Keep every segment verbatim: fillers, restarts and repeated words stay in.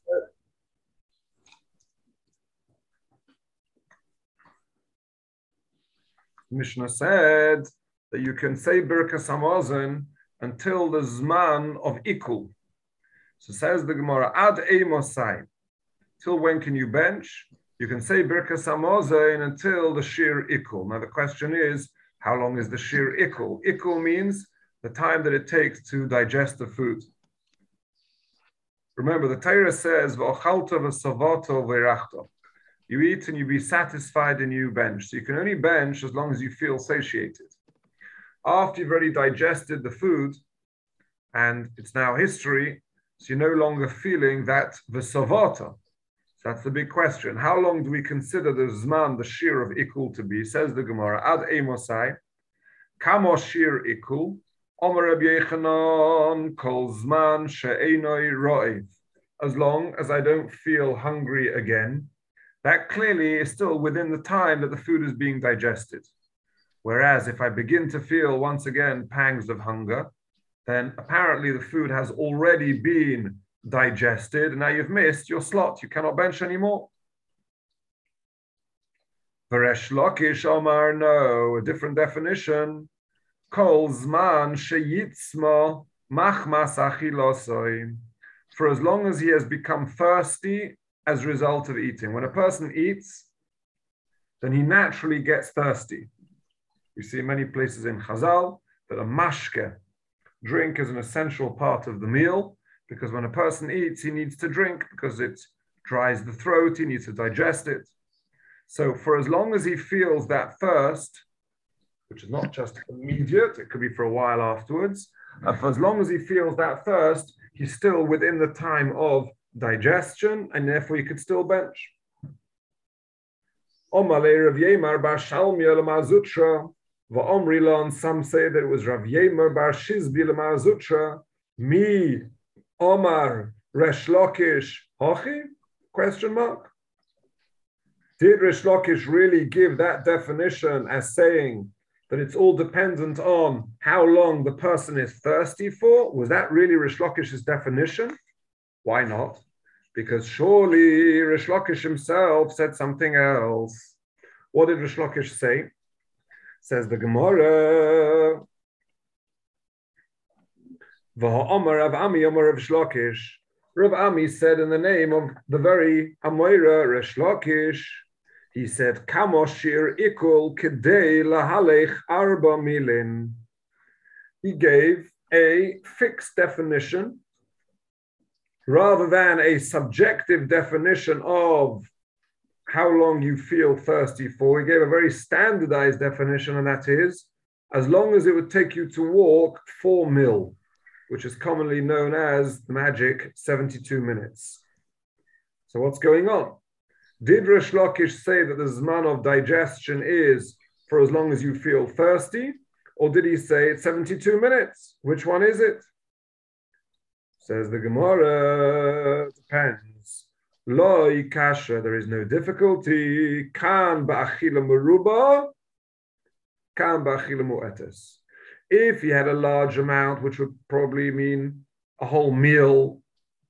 Mishnah said that you can say Birkas Hamazon until the Zman of Ikul. So says the Gemara, Ad Eimosai. Till when can you bench? You can say Birkas Hamazon until the Shir Ikul. Now the question is, how long is the Shir Ikul? Ikul means the time that it takes to digest the food. Remember, the Torah says, V'ochalta v'savato v'irachta. You eat and you be satisfied and you bench. So you can only bench as long as you feel satiated. After you've already digested the food, and it's now history, so you're no longer feeling that v'savata. So that's the big question. How long do we consider the zman, the shir of ikul to be? Says the Gemara, ad eimosai, kamo shir ikul, omer Rabbi Yechanan, kol zman she'enoi ro'ev. As long as I don't feel hungry again, that clearly is still within the time that the food is being digested. Whereas if I begin to feel once again pangs of hunger, then apparently the food has already been digested, and now you've missed your slot. You cannot bench anymore. Veresh Lakish Omar, no, a different definition. Kol zman sheyitzma machmas achilosoi. For as long as he has become thirsty as a result of eating. When a person eats, then he naturally gets thirsty. You see many places in Chazal that a mashke, drink, is an essential part of the meal, because when a person eats, he needs to drink because it dries the throat, he needs to digest it. So for as long as he feels that thirst, which is not just immediate, it could be for a while afterwards, uh, for as long as he feels that thirst, he's still within the time of digestion, and therefore you could still bench. Omale Rav Yemar bar Shalmia l'mar Zutra, va'omri lon. Some say that it was Rav Yemar bar Shizbi l'mar Zutra. Mi Omar Resh Lakish Hochi? Question mark. Did Resh Lakish really give that definition as saying that it's all dependent on how long the person is thirsty for? Was that really Resh Lakish's definition? Why not? Because surely Resh Lakish himself said something else. What did Resh Lakish say? Says the Gemara. V'ha'amar Rav Ami Amar Rav Lakish. Rav Ami said in the name of the very Amoira Resh Lakish, he said, Kamo shir ikul kedei lahalech arba milin. He gave a fixed definition rather than a subjective definition of how long you feel thirsty for. He gave a very standardized definition, and that is, as long as it would take you to walk four mil, which is commonly known as the magic seventy-two minutes. So what's going on? Did Resh Lakish say that the zman of digestion is for as long as you feel thirsty, or did he say it's seventy-two minutes? Which one is it? Says the Gemara, depends. Loi kasha, there is no difficulty. Kan ba'achila meruba, kan ba'achila mu'etes. If you had a large amount, which would probably mean a whole meal,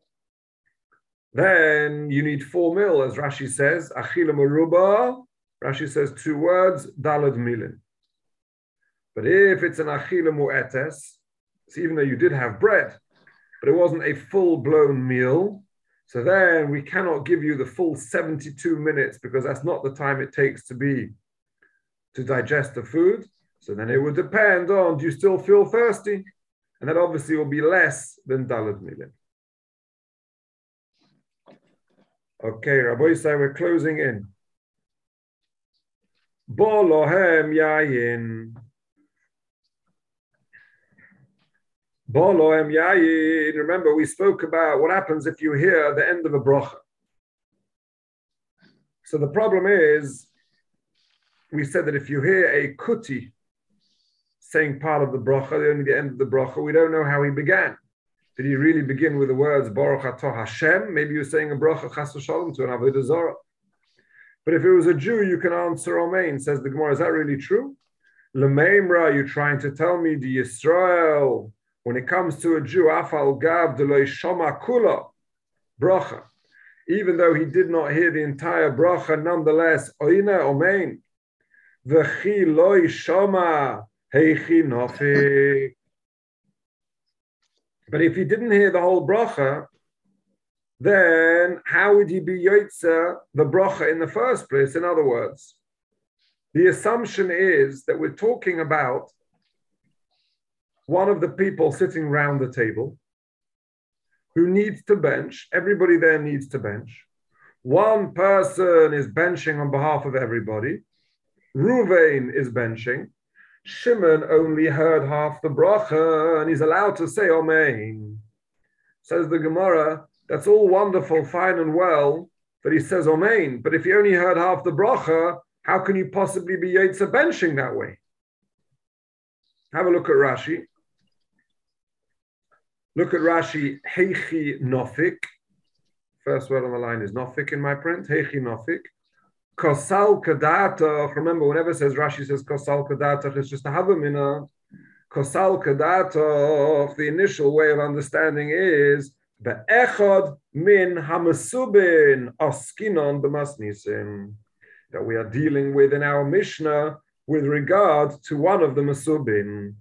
then you need four mil, as Rashi says. Achila meruba, Rashi says two words, dalad milin. But if it's an achila mu'etes, so even though you did have bread, but it wasn't a full-blown meal, so then we cannot give you the full seventy-two minutes because that's not the time it takes to be to digest the food. So then it would depend on, do you still feel thirsty? And that obviously will be less than dalad milin. Okay, Rabbi say we're closing in. Bo lohem yayin. Bo lohem yayin. Remember, we spoke about what happens if you hear the end of a bracha. So the problem is, we said that if you hear a kuti saying part of the bracha, only the end of the bracha, we don't know how he began. Did he really begin with the words Baruch Atah Hashem? Maybe you're saying a bracha chas v'shalom to an avodah zarah. But if it was a Jew, you can answer Amen. Says the Gemara, is that really true? L'meimra, you're trying to tell me the Yisrael, when it comes to a Jew, afal gav deloy shama kula bracha. even though he did not hear the entire bracha, nonetheless, oine omein, v'chi loy shoma heichi nofik. But if he didn't hear the whole bracha, then how would he be yotzer the bracha in the first place? In other words, the assumption is that we're talking about one of the people sitting around the table who needs to bench. Everybody there needs to bench. One person is benching on behalf of everybody. Ruvain is benching. Shimon only heard half the bracha and he's allowed to say Amen. Says the Gemara, that's all wonderful, fine and well that he says Amen, but if he only heard half the bracha, how can you possibly be yotzer benching that way? Have a look at Rashi. Look at Rashi, Heichi Nofik. First word on the line is Nofik in my print. Heichi Nofik. Kosal Kadata. Remember, whenever it says Rashi says Kosal Kadata, it's just a Havamina. Kosal Kadata, the initial way of understanding is Be'echad min hamasubin askinon b'masnisim. That we are dealing with in our Mishnah with regard to one of the Masubin.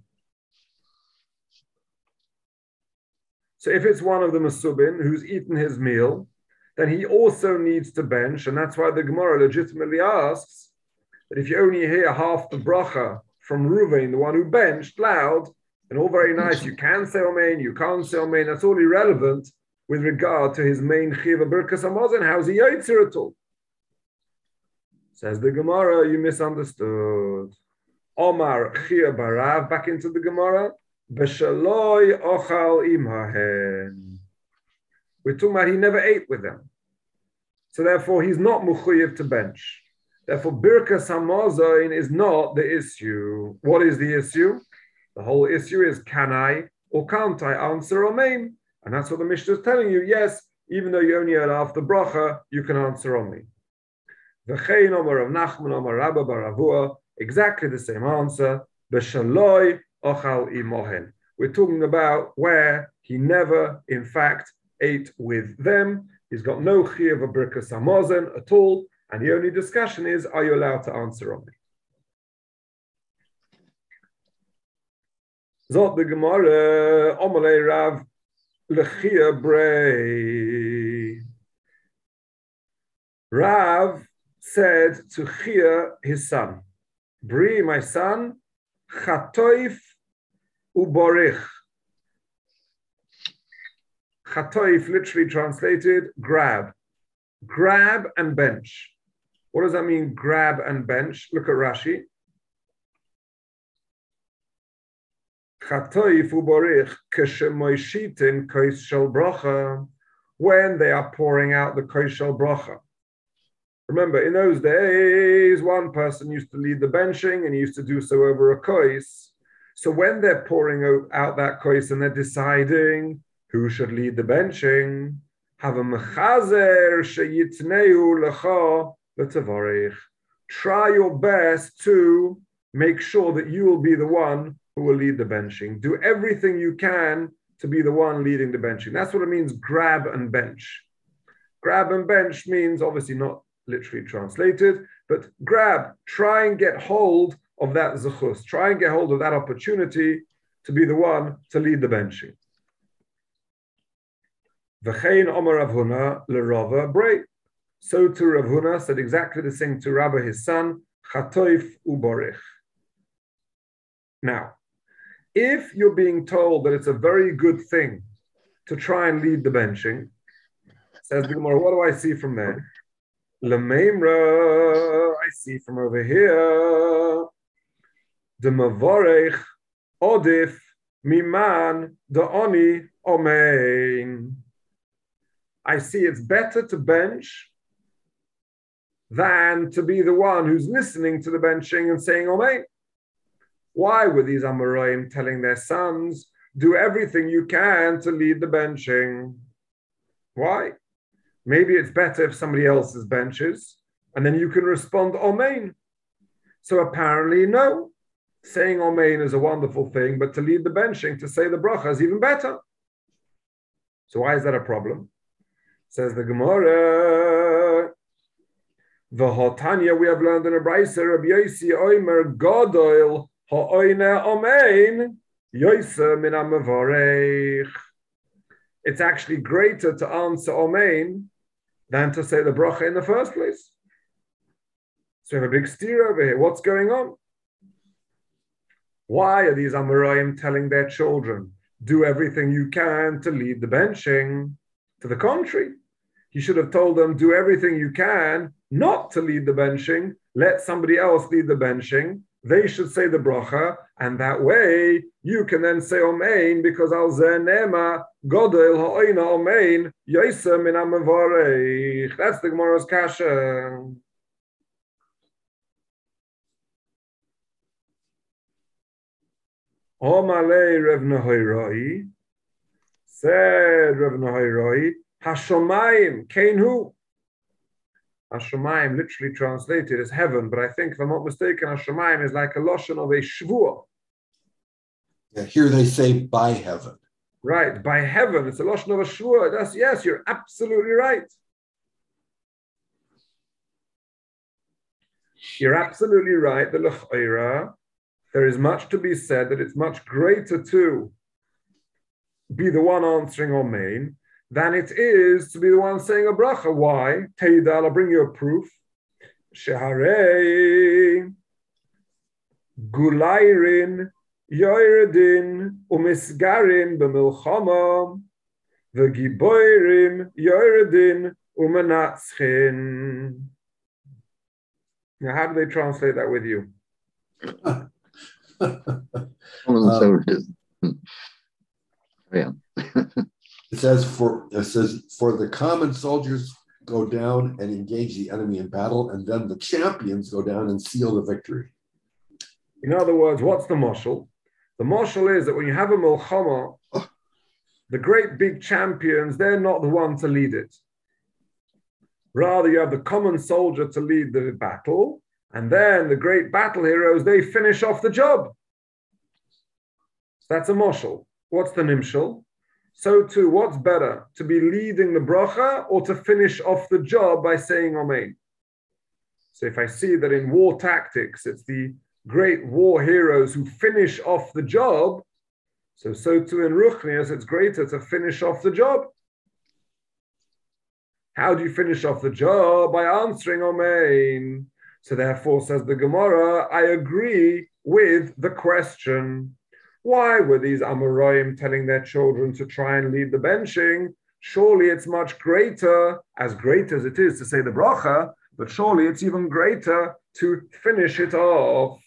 So if it's one of the Masubin who's eaten his meal, then he also needs to bench, and that's why the Gemara legitimately asks that if you only hear half the bracha from Ruvain, the one who benched loud, and all very nice, you can say Amen, you can't say Amen, that's all irrelevant with regard to his main Chiv Birkas Hamazon. How's he yotzer at all? Says the Gemara, you misunderstood. Omar Chia Barav, back into the Gemara. Beshaloi ochal imahen. We're talking about he never ate with them. So therefore, he's not mechuyev to bench. Therefore, Birkas Hamazon is not the issue. What is the issue? The whole issue is, can I or can't I answer Amen? And that's what the Mishnah is telling you. Yes, even though you only heard half the bracha, you can answer Amen. V'chein Omar Rav Nachman Omar Rabba bar Avua, exactly the same answer. B'shaloi ochal imohen. We're talking about where he never, in fact, ate with them. He's got no chiyuv of Birkas Hamazon at all, and the only discussion is, are you allowed to answer Amen? Zot the Gemara, Omalei Rav Lechia Brei. Rav said to Chia, his son, Bri, my son, Chatoif uborich. Chatoif, literally translated, grab. Grab and bench. What does that mean, grab and bench? Look at Rashi. Chatoif uborich keshemoishitin kois shel bracha. When they are pouring out the kois shel bracha. Remember, in those days, one person used to lead the benching and he used to do so over a kois. So when they're pouring out that kois and they're deciding who should lead the benching, have a mechazer sheyitneu lecha v'tavarich. Try your best to make sure that you will be the one who will lead the benching. Do everything you can to be the one leading the benching. That's what it means, grab and bench. Grab and bench means obviously not literally translated, but grab, try and get hold of that zechus, try and get hold of that opportunity to be the one to lead the benching. V'chein Omer Rav Huna l'Rava Brei. So to Rav Huna said exactly the same to Rabbi, his son, Chatoif uborich. Now, if you're being told that it's a very good thing to try and lead the benching, says the Gemara, what do I see from there? L'meimra, I see from over here, the mavorech odif miman da'oni omein. I see it's better to bench than to be the one who's listening to the benching and saying omein. Why were these Amoraim telling their sons, do everything you can to lead the benching? Why? Maybe it's better if somebody else's benches, and then you can respond Amen. So apparently, no. Saying Amen is a wonderful thing, but to lead the benching, to say the bracha is even better. So why is that a problem? Says the Gemara, the Hotanya we have learned in a Brisa, Rabbi Yosi Oimer Godoil Ha'oine Omein Yoisa Min HaMavarech. It's actually greater to answer Omein than to say the bracha in the first place. So we have a big steer over here. What's going on? Why are these Amoraim telling their children, do everything you can to lead the benching? To the contrary, he should have told them, do everything you can not to lead the benching. Let somebody else lead the benching. They should say the bracha, and that way you can then say Omein, because al zeh nema godel ha'oina Omein yoisa min ha'mavarech. That's the Gemara's kasha. Omalei Rav Nahoiroi, said Rav Nahoiroi, Hashomayim, Kainhu. Hashomayim literally translated as heaven, but I think, if I'm not mistaken, Hashomayim is like a loshon of a shvuah. Yeah, here they say by heaven. Right, by heaven. It's a loshon of a shvuah. That's, yes, you're absolutely right. You're absolutely right. The l'ch'oira, there is much to be said that it's much greater to be the one answering Omein than it is to be the one saying a bracha. Why? Teidal, I'll bring you a proof. Sheharei Gulayrin Yoredin Umisgarin B'milchama V'giboirim Yoredin Umenatzchin. Now, how do they translate that with you? um, yeah. It says for it says for the common soldiers go down and engage the enemy in battle, and then the champions go down and seal the victory. In other words, what's the mashal? The mashal is that when you have a milchama, the great big champions, they're not the one to lead it. Rather, you have the common soldier to lead the battle, and then the great battle heroes, they finish off the job. That's a mashal. What's the nimshal? So too, what's better, to be leading the bracha or to finish off the job by saying Amen? So if I see that in war tactics, it's the great war heroes who finish off the job, so so too in Ruchnias, it's greater to finish off the job. How do you finish off the job? By answering Amen. So therefore, says the Gemara, I agree with the question. Why were these Amoraim telling their children to try and lead the benching? Surely it's much greater, as great as it is to say the bracha, but surely it's even greater to finish it off.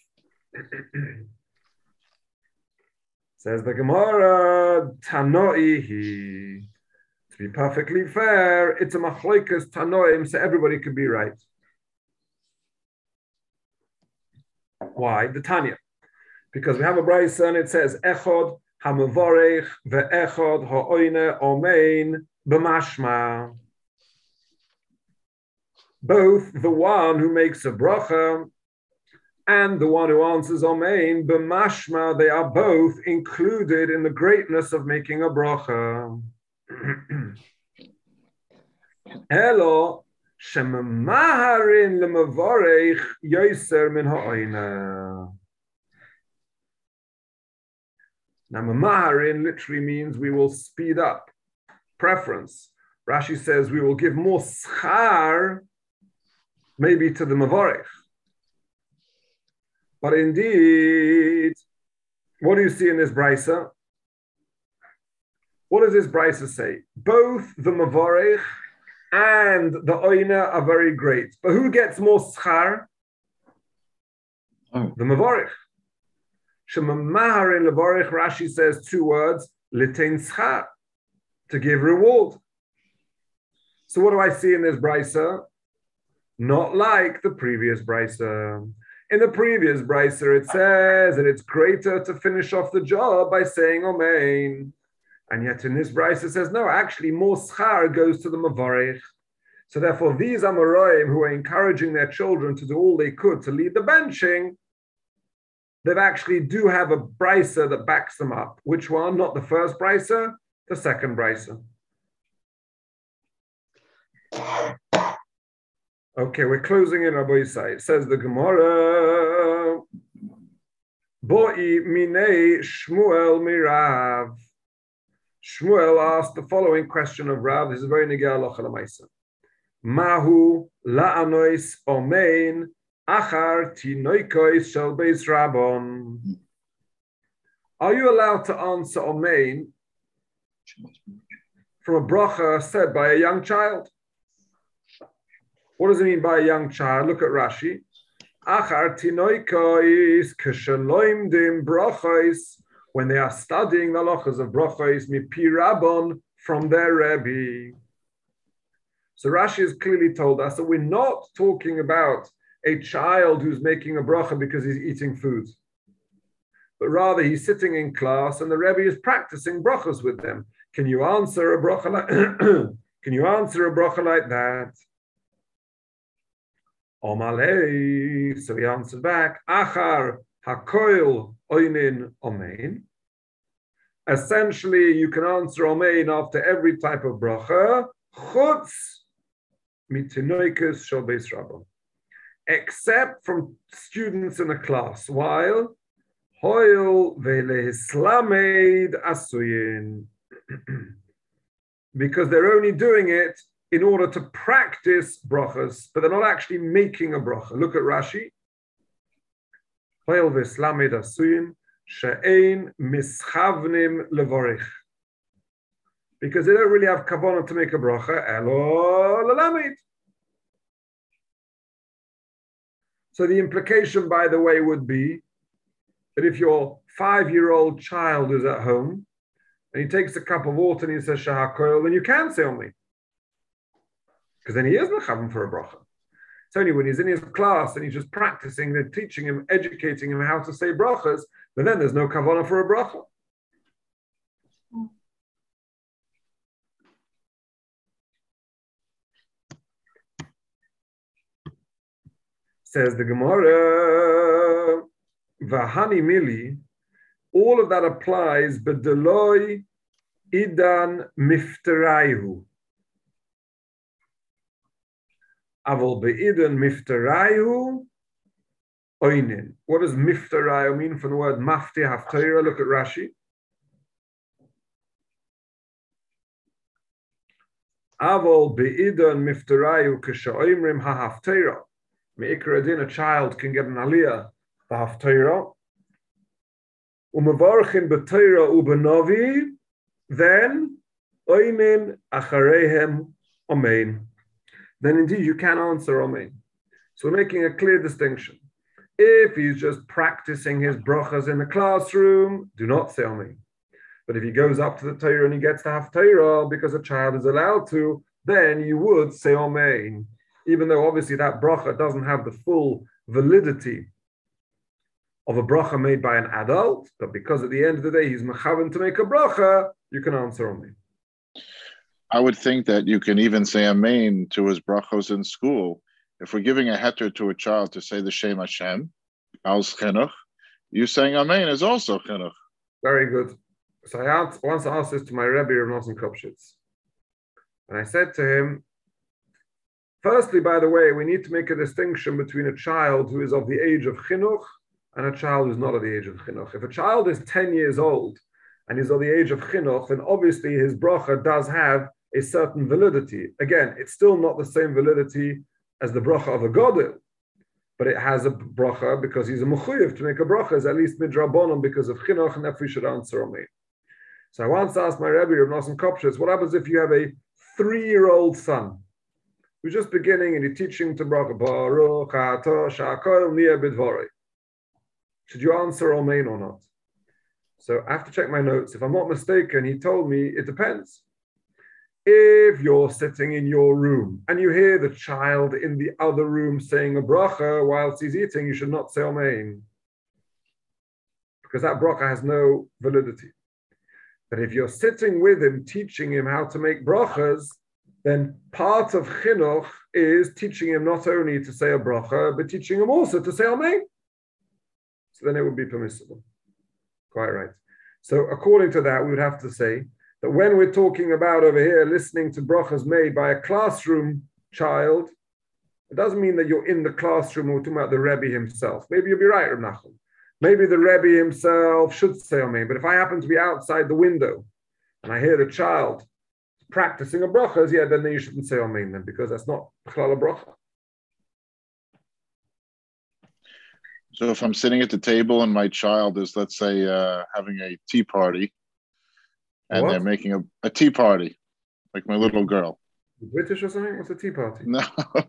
Says the Gemara, Tanoihi. To be perfectly fair, it's a machlokas Tanoim, so everybody could be right. Why? The Tanya. Because we have a brayso and it says Echod hamavorech ve'echod ha'oine omein b'mashma. Both the one who makes a bracha and the one who answers omein b'mashma, they are both included in the greatness of making a bracha. Elo shemamaharin lemavorech yoser min ha'oine. Now, mamaharin literally means we will speed up. Preference. Rashi says we will give more schar, maybe to the mavarech. But indeed, what do you see in this brisa? What does this brisa say? Both the mavarech and the oina are very great. But who gets more schar? Oh. The mavarech. Shemamahar in Levarich, Rashi says two words, Litein schar, to give reward. So what do I see in this brisa? Not like the previous brisa. In the previous brisa, it says that it's greater to finish off the job by saying Amen. And yet in this brisa it says, no, actually more schar goes to the mavarech. So therefore, these Amoraim who are encouraging their children to do all they could to lead the benching, they actually do have a brisa that backs them up. Which one? Not the first brisa, the second brisa. Okay, we're closing in Rabbi Yisai. It says the Gemara, Bo'i minei Shmuel mirav. Shmuel asked the following question of Rav. This is very nigeh halacha l'maisa. Mahu la'anois omein achar tinoikois shel beis rabon. Are you allowed to answer omein from a bracha said by a young child? What does it mean by a young child? Look at Rashi. Achar tinoikois k'shaloimdim brachos, when they are studying the halachas of brachos mipi rabon, from their Rebbe. So Rashi has clearly told us that we're not talking about a child who's making a bracha because he's eating food, but rather he's sitting in class and the Rebbe is practicing brachos with them. Can you answer a bracha like Can you answer a bracha like that? Omalei. So he answered back, Achar hakoil oinin omein. Essentially, you can answer omein after every type of bracha, chutz mitinoikus shel beis rabon, except from students in a class, while hoil velehislamed asuyin, because they're only doing it in order to practice brachas, but they're not actually making a bracha. Look at Rashi. Hoil velehislamed asuyin she'ein mischavnim levorich, because they don't really have kavanah to make a bracha. Elo lelamed. So the implication, by the way, would be that if your five-year-old child is at home and he takes a cup of water and he says shahakoil, then you can say only, because then he is mechavan for a bracha. It's only when he's in his class and he's just practicing, they're teaching him, educating him how to say brachas, but then there's no kavanah for a bracha. Says the Gemara, Vahani Mili, all of that applies, but Deloi Idan Miftaraihu. Aval Be'idan Miftaraihu Oinin. What does Miftarayu mean from the word Mafti Haftarah? Look at Rashi. Aval Be'idan Miftarayu Kisha'imrim HaHaftarah. Me'ikra din, a child can get an aliyah for haftarah. Umevarchin b'torah u'b'novi, then oinin achareihem amen. Then indeed you can answer amen. So we're making a clear distinction. If he's just practicing his brachas in the classroom, do not say amen. But if he goes up to the Torah and he gets to haftarah because a child is allowed to, then you would say amen. Even though obviously that bracha doesn't have the full validity of a bracha made by an adult, but because at the end of the day he's mechavan to make a bracha, you can answer only. I would think that you can even say amen to his brachos in school. If we're giving a heter to a child to say the Shem Hashem, als chinuch, you saying amen is also chinuch. Very good. So I asked, once asked this to my Rebbe, Rav Nosson Kopshitz, and I said to him, firstly, by the way, we need to make a distinction between a child who is of the age of chinuch and a child who's not of the age of chinuch. If a child is ten years old and is of the age of chinuch, then obviously his bracha does have a certain validity. Again, it's still not the same validity as the bracha of a godel, but it has a bracha because he's a mechuyev to make a bracha, is at least midrabanon because of chinuch, and therefore we should answer on me. So I once asked my Rebbe, Rav Nosson Kopshitz, what happens if you have a three-year-old son who's just beginning and you're teaching to bracha, Baruch atah sha'akol niyeh b'dvarei? Should you answer amen or not? So I have to check my notes. If I'm not mistaken, he told me it depends. If you're sitting in your room and you hear the child in the other room saying a bracha whilst he's eating, you should not say amen, because that bracha has no validity. But if you're sitting with him, teaching him how to make brachas, then part of chinuch is teaching him not only to say a bracha, but teaching him also to say amen. So then it would be permissible. Quite right. So according to that, we would have to say that when we're talking about over here listening to brachas made by a classroom child, it doesn't mean that you're in the classroom or talking about the Rebbe himself. Maybe you'll be right, Reb Nachum. Maybe the Rebbe himself should say Amen. But if I happen to be outside the window and I hear the child practicing a brachas, yeah, then you shouldn't say Amen then, because that's not Chlal a bracha. So if I'm sitting at the table and my child is, let's say, uh, having a tea party, and What? they're making a, a tea party, like my little girl. British or something? What's a tea party? No.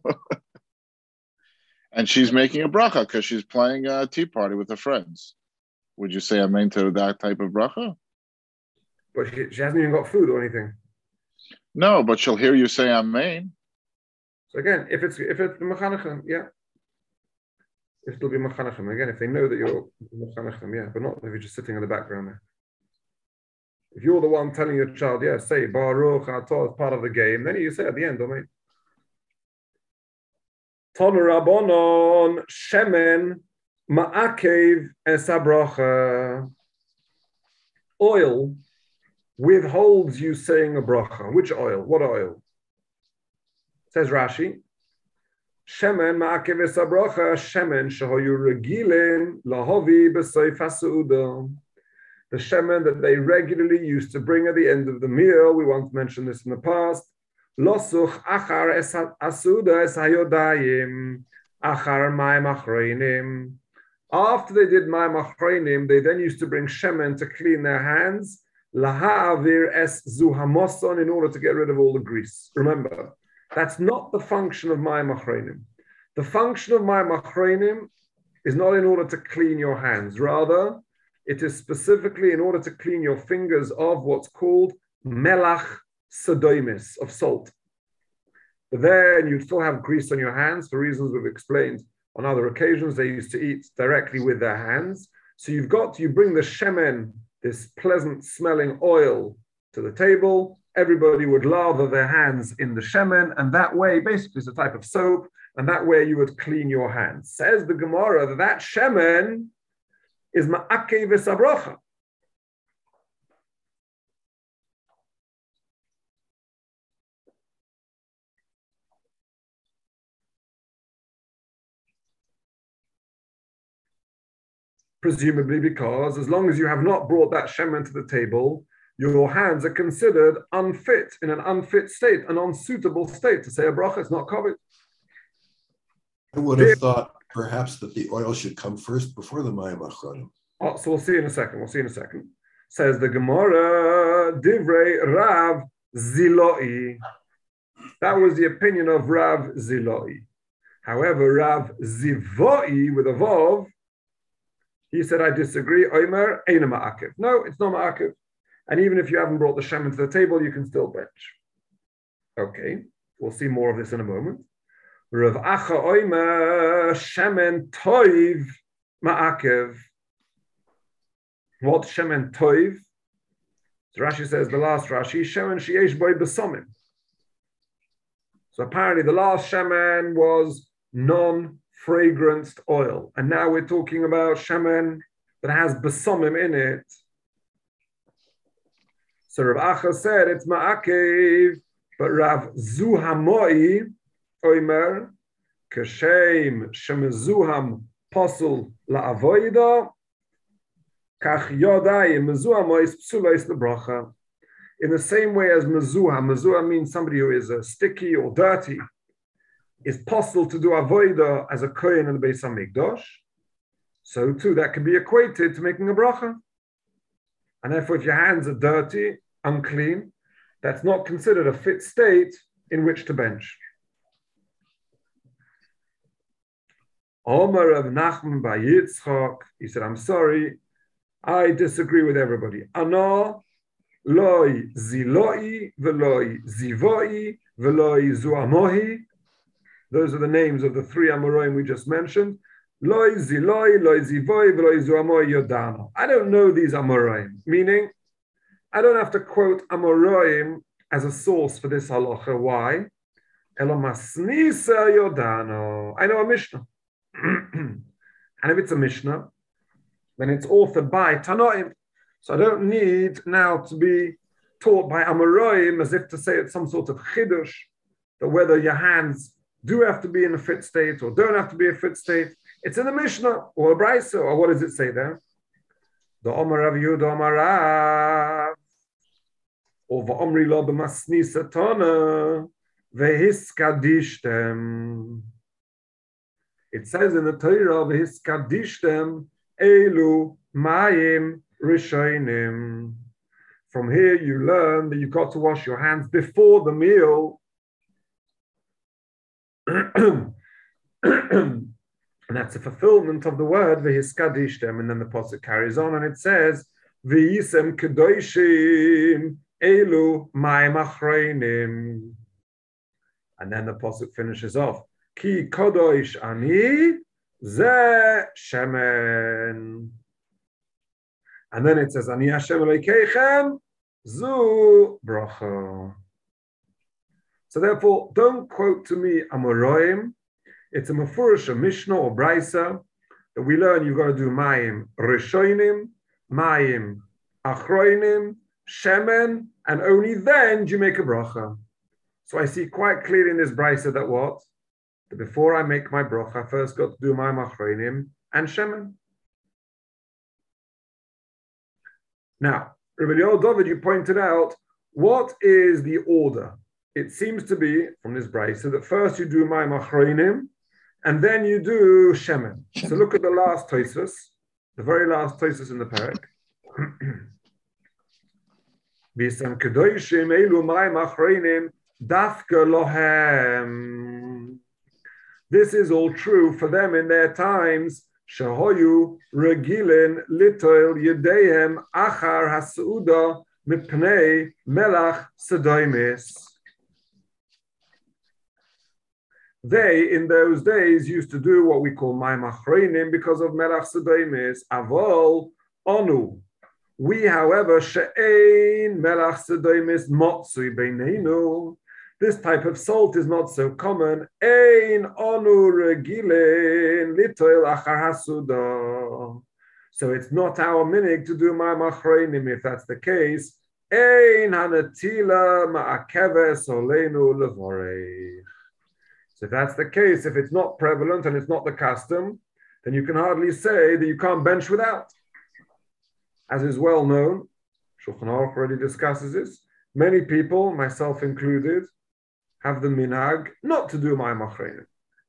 And she's making a bracha because she's playing a tea party with her friends. Would you say Amen to that type of bracha? But she, she hasn't even got food or anything. No, but she'll hear you say Amen. So again, if it's if it's the mechanechem, yeah. If it'll be mechanechem. Again, if they know that you're mechanechem, yeah, but not if you're just sitting in the background there. If you're the one telling your child, yeah, say Baruch Atah as part of the game, then you say at the end, Amen. Ton Rabbonon Shemen Ma'akev es habracha. Oil withholds you saying a bracha. Which oil? What oil? Says Rashi. Shemen ma'akev es habracha. Shemen shehoyu regilin lahovi b'soif ha'seuda. The shemen that they regularly used to bring at the end of the meal. We once mentioned this in the past. Losuch achar es ha'seuda es hayodayim achar ma'im achreinim. After they did ma'im achreinim, they then used to bring shemen to clean their hands. Laha'avir es zuhamoson, in order to get rid of all the grease. Remember, that's not the function of ma'im achreinim. The function of ma'im achreinim is not in order to clean your hands. Rather, it is specifically in order to clean your fingers of what's called melach sodoimis, of salt. But then you'd still have grease on your hands for reasons we've explained on other occasions. They used to eat directly with their hands. So you've got, you bring the shemen, this pleasant smelling oil, to the table. Everybody would lather their hands in the shemen, and that way, basically it's a type of soap, and that way you would clean your hands. Says the Gemara that that shemen is ma'akev es habracha. Presumably because as long as you have not brought that shemen to the table, your hands are considered unfit, in an unfit state, an unsuitable state to say a bracha. It's not covered. I would have thought perhaps that the oil should come first before the mayim achronim. Oh, so we'll see in a second. We'll see in a second. Says the Gemara, Divrei Rav Ziloi. That was the opinion of Rav Ziloi. However, Rav Zivoi with a vav, he said, I disagree. Omer eina ma'akev. No, it's not ma'akev. And even if you haven't brought the shemen to the table, you can still bench. Okay, we'll see more of this in a moment. Rav Acha omer shemen toiv ma'akev. What shemen toiv? So Rashi says, the last Rashi, shemen sheyesh boy besomim. So apparently the last shemen was non-fragranced oil. And now we're talking about shemen that has besomim in it. So Rav Acha said it's ma'akev, but Rav Zuhamoi oimer, kashem shemezuham posul la'avoida, kach yodai mezuhamois psulois lebracha. In the same way as mezuham, mezuham means somebody who is uh, sticky or dirty, is possible to do avoida as a kohen in the Beis Hamikdash. So too, that can be equated to making a bracha. And therefore, if your hands are dirty, unclean, that's not considered a fit state in which to bench. Omar of Nachman by Yitzchak, he said, I'm sorry, I disagree with everybody. Ana loi ziloi veloi zivoi veloi zuamohi. Those are the names of the three Amoraim we just mentioned. Loi ziloi, loi zivoi veloi zuamohi yodano. I don't know these Amoraim, meaning I don't have to quote Amoraim as a source for this halacha. Why? Elomasnisa yodano. I know a Mishnah. And if it's a Mishnah, then it's authored by Tanoim. So I don't need now to be taught by Amoraim as if to say it's some sort of chidush. that whether your hands do have to be in a fit state or don't have to be a fit state. It's in the Mishnah or a Brisa, or what does it say there? The Omar Rav Yehuda Omar Rav, or V'omri lo b'masnisa tona v'hiskadishtem. It says in the Torah, v'hiskadishtem elu mayim rishonim. From here you learn that you've got to wash your hands before the meal. And that's a fulfillment of the word v'hiskadishtem. And then the pasuk carries on and it says v'yisem kedoshim elu mayim achreinim. And then the pasuk finishes off ki kadosh ani ze shemen. And then it says ani Hashem Elokeichem zu bracha. So therefore, don't quote to me Amoraim. It's a Mefurish, a Mishnah or Brisa that we learn you've got to do Mayim Rishonim, Mayim Achroinim, Shemen, and only then do you make a bracha. So I see quite clearly in this Brisa that what? That before I make my bracha, I first got to do Mayim Achroinim and Shemen. Now, Rabbi Yoel David, you pointed out, what is the order? It seems to be, from this Brisa, that first you do Mayim Achroinim, and then you do Shemen. Shemen. So look at the last Tosfos, the very last Tosfos in the parak. V'yisem kedoshim elu mayim achreinim dafka lohem. This is all true for them in their times. Shahoyu regilin litoil yedehem achar hasuda mipnei melach sedoimis. They, in those days, used to do what we call Mayim Achreinim because of Melach Sedoimis. Avol Onu. We, however, She'ein Melach Sedoimis Motsui Beineinu. This type of salt is not so common. Ein Onu Regilin Litoil Achar Hasuda. So it's not our minig to do Mayim Achreinim. If that's the case, Ein Hanatila Ma'akeves Oleinu Levorei. So if that's the case, if it's not prevalent and it's not the custom, then you can hardly say that you can't bench without. As is well known, Shulchan Aruch already discusses this, many people, myself included, have the minhag not to do Mayim Achreinim.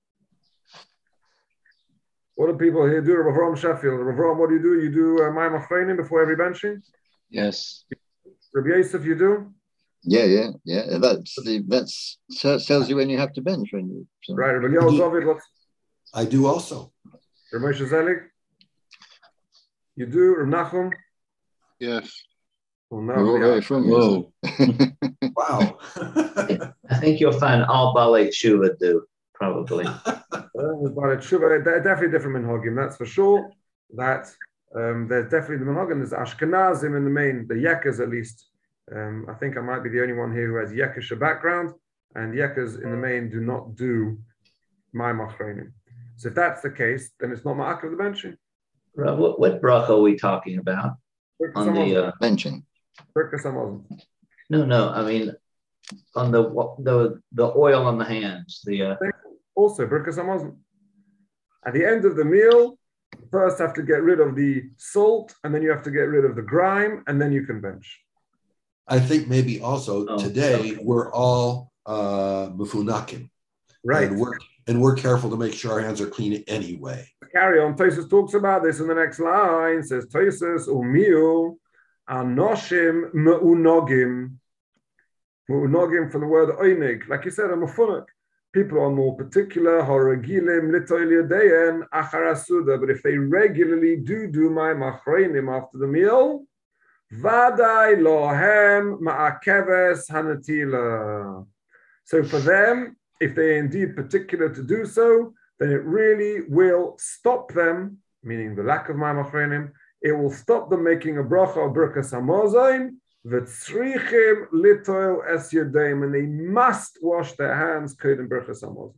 What do people here do? Rav Avraham Sheffield. Rav Avraham, what do you do? You do uh, Mayim Achreinim before every benching? Yes. Rabbi Yosef, you do? Yeah, yeah, yeah. That's the that's tells you when you have to bench when you. So. Right, Rabbi Yoel David, what's I do also. Rabbi Moshe Zelig? You do, Rav Nachum? Yes. Well, no, We're all very from you. Wow. I think you'll find all Balei Tshuva do, probably. Uh, but Tshuva, they're definitely different minhagim, that's for sure. That um, there's definitely the minhagim. There's Ashkenazim in the main, the Yekkers at least. Um, I think I might be the only one here who has Yekkish background, and Yekkers in the main do not do Mayim Achreinim. So if that's the case, then it's not Ma'akev the benching. Rob, what, what bracha are we talking about? On the uh, benching. No, no. I mean, on the the the oil on the hands. The uh... also Birkas Hamazon. At the end of the meal, you first have to get rid of the salt, and then you have to get rid of the grime, and then you can bench. I think maybe also oh, today okay. we're all uh, mefunakim, right? And we're and we're careful to make sure our hands are clean anyway. Carry on. Tosfos talks about this in the next line. It says Tosfos umiu anoshim meunogim. Meunogim from the word oinig, like you said, a mefunak. People are more particular. Haragilim litoil yadein achar hasuda. But if they regularly do do Mayim Achreinim after the meal, Vadai lohem ma'akeves hanatila. So for them, if they're indeed particular to do so, then it really will stop them, meaning the lack of Mayim Achreinim, it will stop them making a bracha or Birkas Hamazon, v'tzrichim litoil es yadeim, and they must wash their hands kodem Birkas Hamazon.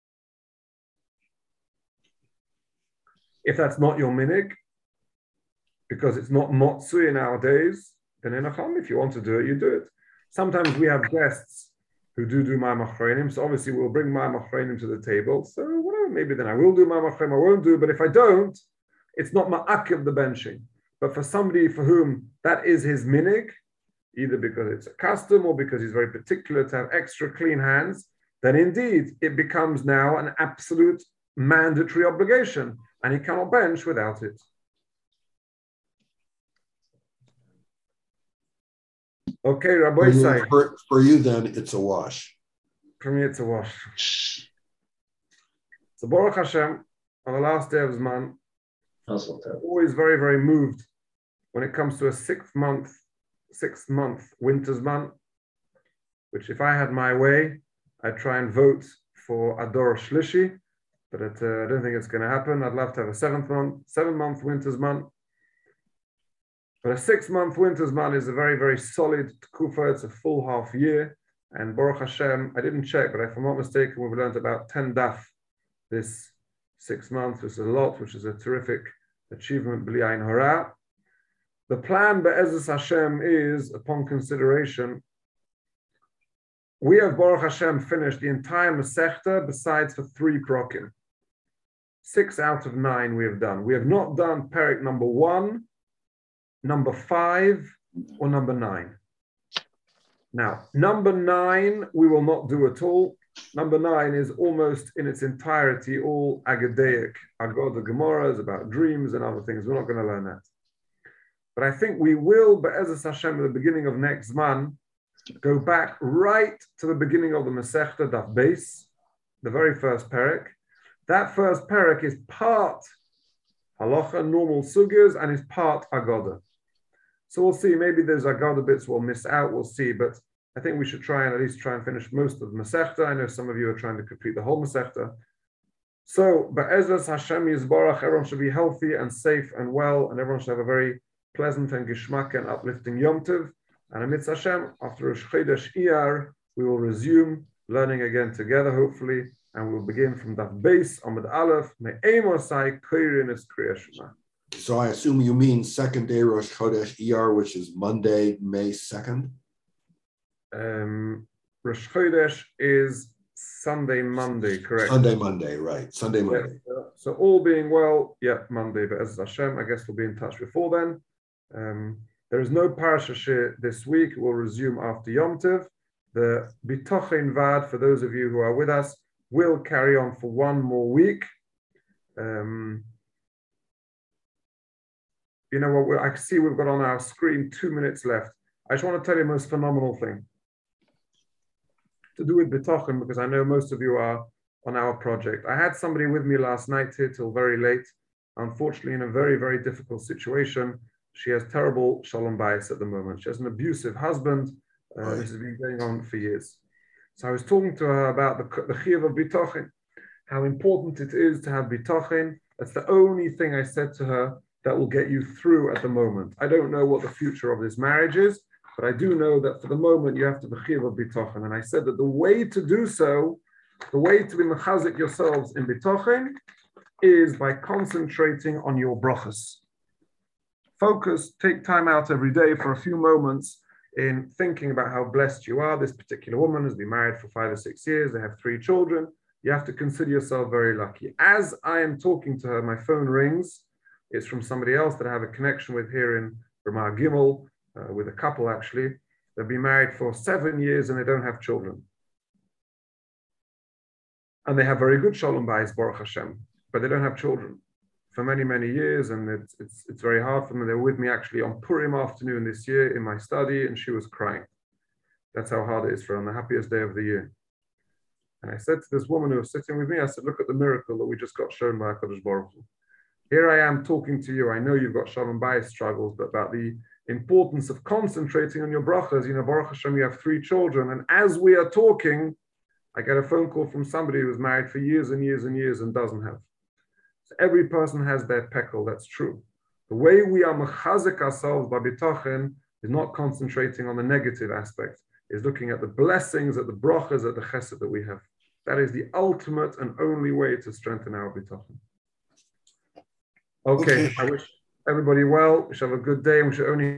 If that's not your minig, because it's not motsui nowadays, then in a chum, if you want to do it, you do it. Sometimes we have guests who do do Ma'am Achronim. So obviously we'll bring Ma'am Achronim to the table. So whatever, maybe then I will do Ma'am Achronim, I won't do, but if I don't, it's not Ma'akiv the benching. But for somebody for whom that is his minig, either because it's a custom or because he's very particular to have extra clean hands, then indeed it becomes now an absolute mandatory obligation, and he cannot bench without it. Okay, Rabbi For you, Say. for, for you then, it's a wash. For me, it's a wash. So Baruch Hashem, on the last day of Zman, always very, very moved when it comes to a sixth month, sixth month winter's month, which if I had my way, I'd try and vote for Ador Shlishi, but it, uh, I don't think it's going to happen. I'd love to have a seventh month, seven month winter's month. But a six month winter's month is a very, very solid tkufa. It's a full half year. And Baruch Hashem, I didn't check, but if I'm not mistaken, we've learned about ten daf this six months, which is a lot, which is a terrific achievement, B'li Ayin Hara. The plan, Be'ezus Hashem, is, upon consideration, we have, Baruch Hashem, finished the entire Masechta besides for three prokim. Six out of nine we have done. We have not done Perek number one, number five, or number nine. Now, number nine, we will not do at all. Number nine is almost in its entirety all Agadaic. Agod, the Gemara is about dreams and other things. We're not going to learn that. But I think we will, Be'ezus Hashem, at the beginning of next month, go back right to the beginning of the Masechta Daf Beis, the very first Perek. That first Perek is part Halacha, normal Sugyas, and is part Agoda. So we'll see, maybe there's Agoda bits we'll miss out, we'll see, but I think we should try and at least try and finish most of the Masechta. I know some of you are trying to complete the whole Masechta. So, Be'ezus Hashem Yizbarach, everyone should be healthy and safe and well, and everyone should have a very pleasant and gishmak and uplifting Yom Tov. And Amitz Hashem, after Rosh Chodesh Iyar, we will resume learning again together, hopefully, and we'll begin from Daf Beis, Amud Aleph, Me'emosai Koirin es Kriya Shema. So I assume you mean second day Rosh Chodesh Iyar, which is Monday, May second? Um, Rosh Chodesh is Sunday, Monday, correct? Sunday, Monday, right. Sunday, Monday. Yeah, so all being well, yeah, Monday, but as Hashem, I guess we'll be in touch before then. Um, there is no Parasha Shir this week. We'll resume after Yom Tov. The Bitochen Vad, for those of you who are with us, will carry on for one more week. Um, you know what, I see we've got on our screen two minutes left. I just want to tell you the most phenomenal thing to do with Bitochen, because I know most of you are on our project. I had somebody with me last night here till very late, unfortunately in a very, very difficult situation. She has terrible shalom bayis at the moment. She has an abusive husband. Uh, this has been going on for years. So I was talking to her about the, the chiyuv of Bitochen, how important it is to have Bitochen. That's the only thing I said to her that will get you through at the moment. I don't know what the future of this marriage is, but I do know that for the moment you have to be chiyuv of Bitochen. And I said that the way to do so, the way to be mechazik yourselves in Bitochen, is by concentrating on your brachas. Focus, take time out every day for a few moments in thinking about how blessed you are. This particular woman has been married for five or six years. They have three children. You have to consider yourself very lucky. As I am talking to her, my phone rings. It's from somebody else that I have a connection with here in Ramah Gimel, uh, with a couple actually. They've been married for seven years and they don't have children. And they have very good shalom bayis, Baruch Hashem, but they don't have children for many, many years, and it's, it's, it's very hard for them. They were with me actually on Purim afternoon this year in my study, and she was crying. That's how hard it is for her on the happiest day of the year. And I said to this woman who was sitting with me, I said, look at the miracle that we just got shown by HaKadosh Baruch Hu. Here I am talking to you. I know you've got shalom bayis struggles, but about the importance of concentrating on your brachas. You know, Baruch Hashem, you have three children, and as we are talking, I get a phone call from somebody who was married for years and years and years and doesn't have. So every person has their pekel, that's true. The way we are mechazik ourselves by bitochen is not concentrating on the negative aspect, is looking at the blessings, at the brachas, at the chesed that we have. That is the ultimate and only way to strengthen our bitochen. Okay, okay. I wish everybody well. We should have a good day. We should only